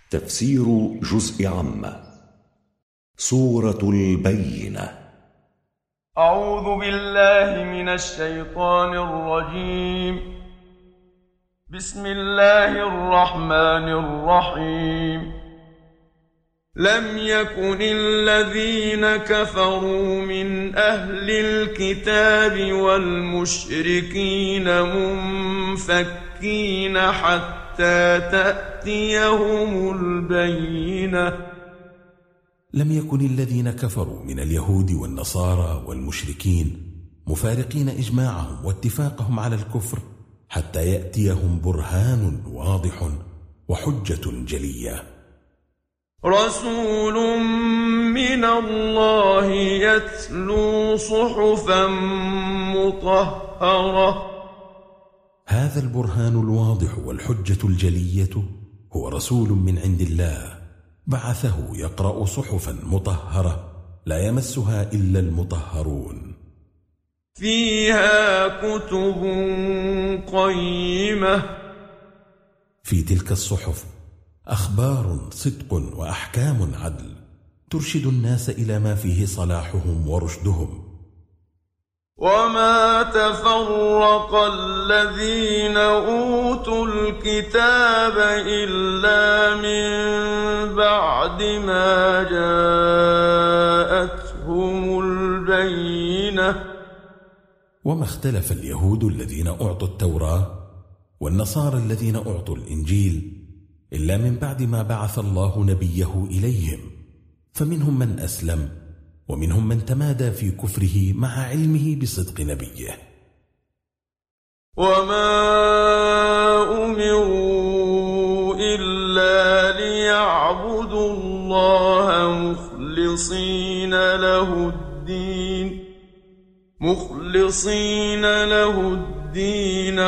تفسير جزء عامة. سورة البينة. أعوذ بالله من الشيطان الرجيم. بسم الله الرحمن الرحيم. لم يكن الذين كفروا من أهل الكتاب والمشركين منفكين حتى تأتيهم البينة. لم يكن الذين كفروا من اليهود والنصارى والمشركين مفارقين إجماعهم واتفاقهم على الكفر حتى يأتيهم برهان واضح وحجة جلية. رسول من الله يتلو صحفا مطهرة. هذا البرهان الواضح والحجة الجلية هو رسول من عند الله بعثه يقرأ صحفا مطهرة لا يمسها إلا المطهرون، فيها كتب قيمة. في تلك الصحف أخبار صدق وأحكام عدل ترشد الناس إلى ما فيه صلاحهم ورشدهم. وما تفرق الذين أوتوا الكتاب إلا من بعد ما جاءتهم البينة. وما اختلف اليهود الذين أعطوا التوراة والنصارى الذين أعطوا الإنجيل إلا من بعد ما بعث الله نبيه إليهم، فمنهم من أسلم ومنهم من تمادى في كفره مع علمه بصدق نبيه. وما أمروا إلا ليعبدوا الله مخلصين له الدين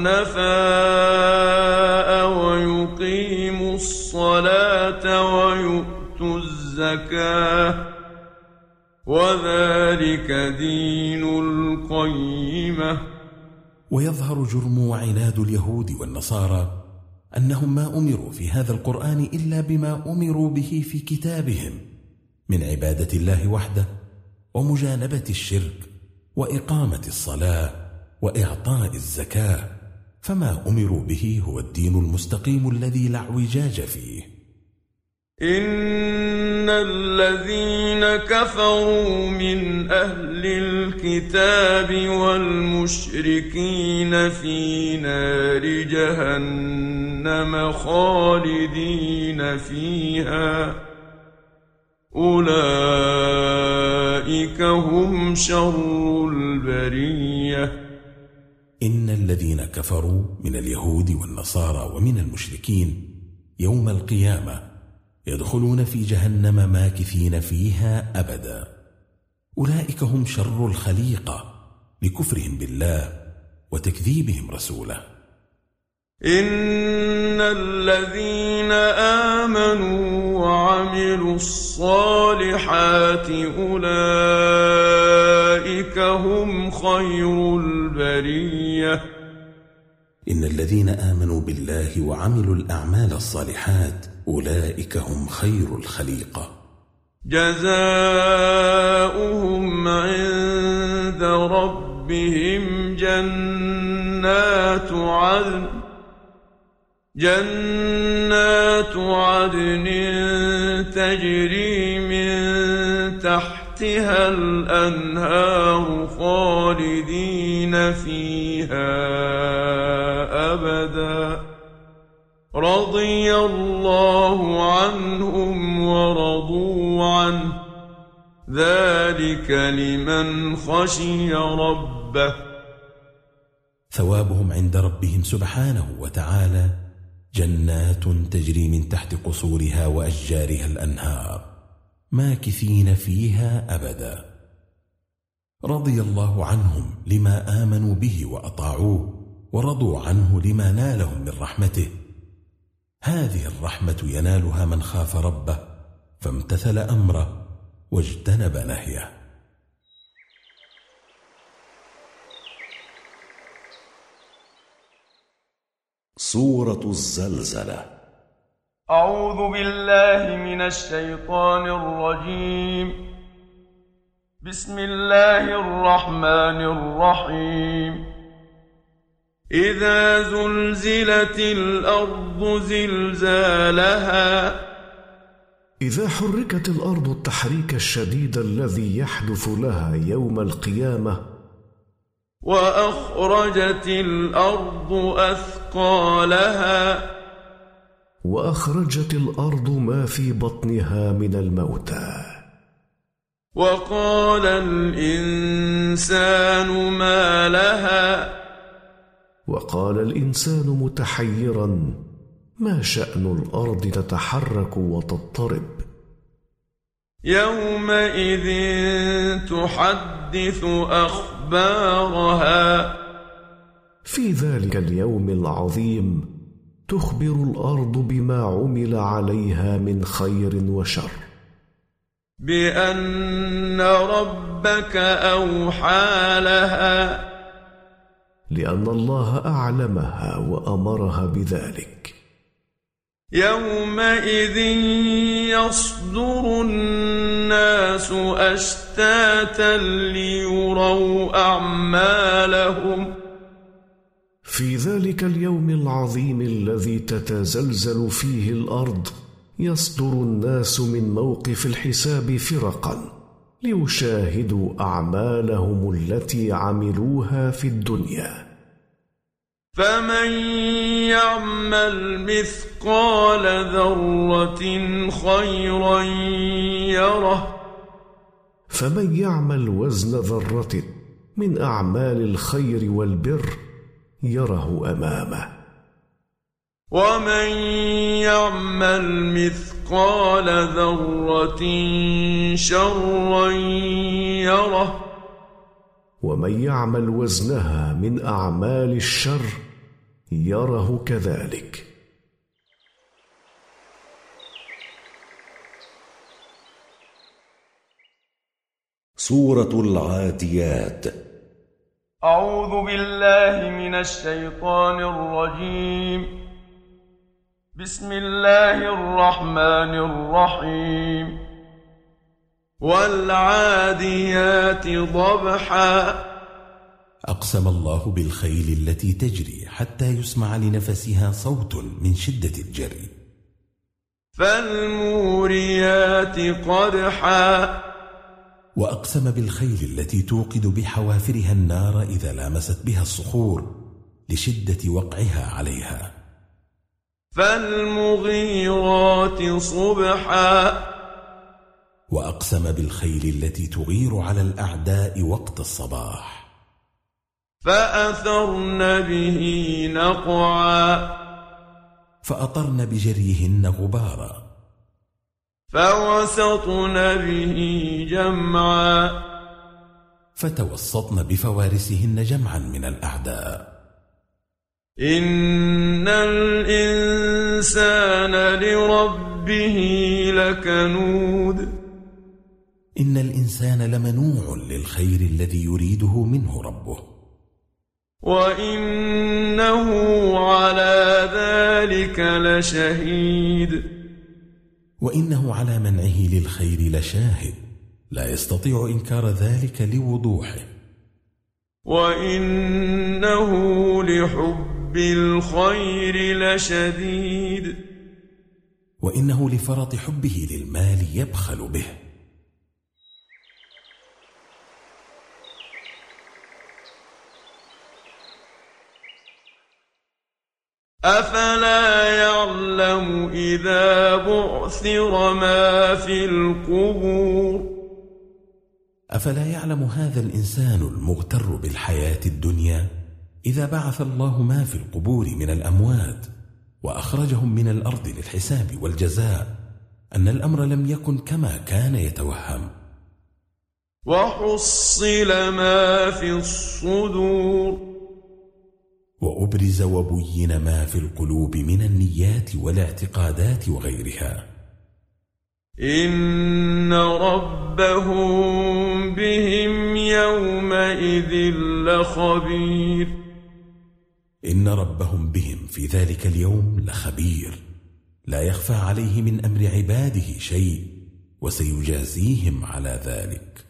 حنفاء ويقيموا الصلاة ويؤتوا الزكاة وذلك دين القيمة. ويظهر جرم وعناد اليهود والنصارى أنهم ما أمروا في هذا القرآن إلا بما أمروا به في كتابهم من عبادة الله وحده ومجانبة الشرك وإقامة الصلاة وإعطاء الزكاة، فما أمروا به هو الدين المستقيم الذي لا اعوجاج فيه. إن الذين كفروا من أهل الكتاب والمشركين في نار جهنم خالدين فيها أولئك هم شر البرية. إن الذين كفروا من اليهود والنصارى ومن المشركين يوم القيامة يدخلون في جهنم ماكثين فيها أبدا، أولئك هم شر الخليقة لكفرهم بالله وتكذيبهم رسوله. إن الذين آمنوا وعملوا الصالحات أولئك هم خير البرية. إن الذين آمنوا بالله وعملوا الأعمال الصالحات أولئك هم خير الخليقة. جزاؤهم عند ربهم جنات عدن تجري من تحتها الأنهار خالدين فيها أبدا رضي الله عنهم ورضوا عنه ذلك لمن خشي ربه. ثوابهم عند ربهم سبحانه وتعالى جنات تجري من تحت قصورها وأشجارها الأنهار ماكثين فيها أبدا رضي الله عنهم لما آمنوا به وأطاعوه ورضوا عنه لما نالهم من رحمته. هذه الرحمة ينالها من خاف ربه فامتثل أمره واجتنب نهيه. سورة الزلزلة. أعوذ بالله من الشيطان الرجيم. بسم الله الرحمن الرحيم. إذا زلزلت الأرض زلزالها إذا حركت الأرض التحريك الشديد الذي يحدث لها يوم القيامة. وأخرجت الأرض أثقالها وأخرجت الأرض ما في بطنها من الموتى. وقال الإنسان ما لها وقال الإنسان متحيرا ما شأن الأرض تتحرك وتضطرب. يومئذ تحدث أخبارها في ذلك اليوم العظيم تخبر الأرض بما عمل عليها من خير وشر. بأن ربك أوحى لها لأن الله أعلمها وأمرها بذلك. يومئذ يصدر الناس أشتاتا ليروا أعمالهم. في ذلك اليوم العظيم الذي تتزلزل فيه الأرض يصدر الناس من موقف الحساب فرقا ليشاهدوا أعمالهم التي عملوها في الدنيا. فمن يعمل مثقال ذرة خيرا يره فمن يعمل وزن ذرة من أعمال الخير والبر يره أمامه. ومن يعمل مثقال ذرة شرا يره ومن يعمل وزنها من أعمال الشر يره كذلك. سورة العاديات. أعوذ بالله من الشيطان الرجيم. بسم الله الرحمن الرحيم. والعاديات ضبحا أقسم الله بالخيل التي تجري حتى يسمع لنفسها صوت من شدة الجري. فالموريات قدحا وأقسم بالخيل التي توقد بحوافرها النار إذا لامست بها الصخور لشدة وقعها عليها. فالمغيرات صبحا وأقسم بالخيل التي تغير على الأعداء وقت الصباح. فأثرن به نقعا فأطرن بجريهن غبارا. فوسطن به جمعا فتوسطن بفوارسهن جمعا من الأعداء. إن الإنسان لربه لكنود إن الإنسان لمنوع للخير الذي يريده منه ربه. وإنه على ذلك لشهيد وإنه على منعه للخير لشاهد لا يستطيع إنكار ذلك لوضوحه. وإنه لحب الخير لشديد وإنه لفرط حبه للمال يبخل به. أفلا يعلم إذا بعثر ما في القبور أفلا يعلم هذا الإنسان المغتر بالحياة الدنيا إذا بعث الله ما في القبور من الأموات وأخرجهم من الأرض للحساب والجزاء أن الأمر لم يكن كما كان يتوهم. وحصل ما في الصدور وأبرز وبين ما في القلوب من النيات والاعتقادات وغيرها. إن ربهم بهم يومئذ لخبير إن ربهم بهم في ذلك اليوم لخبير لا يخفى عليه من أمر عباده شيء، وسيجازيهم على ذلك.